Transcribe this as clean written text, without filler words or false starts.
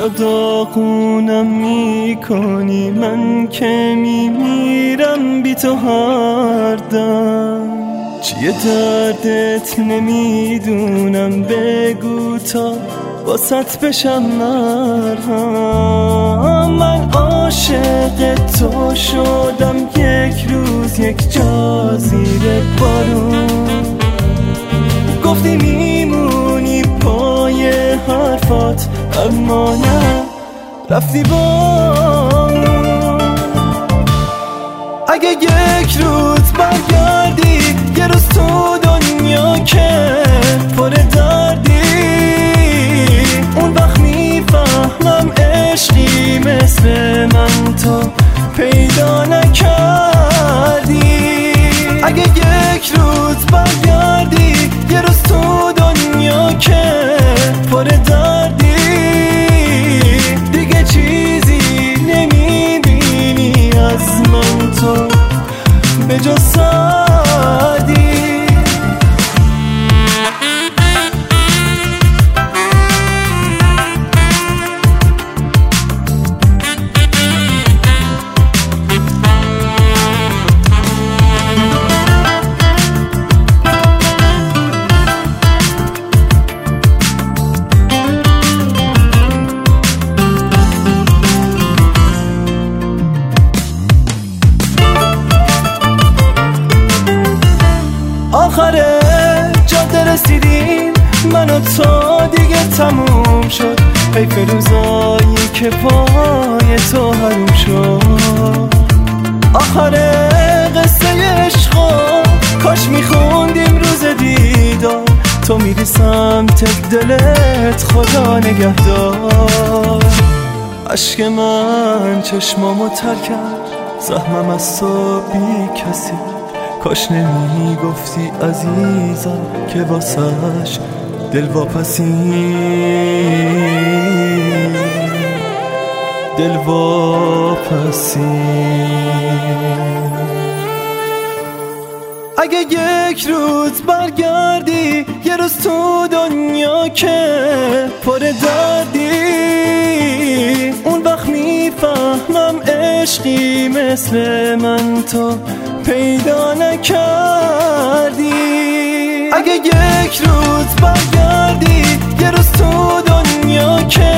چرا داغونم میکنی؟ من که میمیرم بی تو هر دم. چیه دردت نمیدونم، بگو تا واسط بشم مرهم. من عاشق تو شدم یک روز یک جا زیر بارون. گفتی میمونی پای حرفات اما نه، رفتی بارون. اگه یک روز برگردی یه روز تو دنیا که پر دردی، اون وقت میفهمم عشقی مثل من تو پیدا نکردی. اگه یک روز برگردی یه روز تو دنیا که پر دردی، دیگه چیزی نمیبینی از من تو به جز سعدی. آخر جاده رسیدیم من و تو، دیگه تموم شد. حیف روزایی که پای تو حروم شد. آخر قصه عشقا کاش میخوندیم روز دیدار. تو میری سمت دلت خدا نگهدار. عشق من چشمامو تر کرد، زخمم از تو بی کسی. کاش نمیگفتی عزیزم که واسش دل واپسی. دل واپسی. اگه یک روز برگردی یه روز تو دنیا که پر دردی، اون وقت میفهمم عشقی مثل من تو پیدا نکردی. اگه یک روز برگردی یه روز تو دنیا که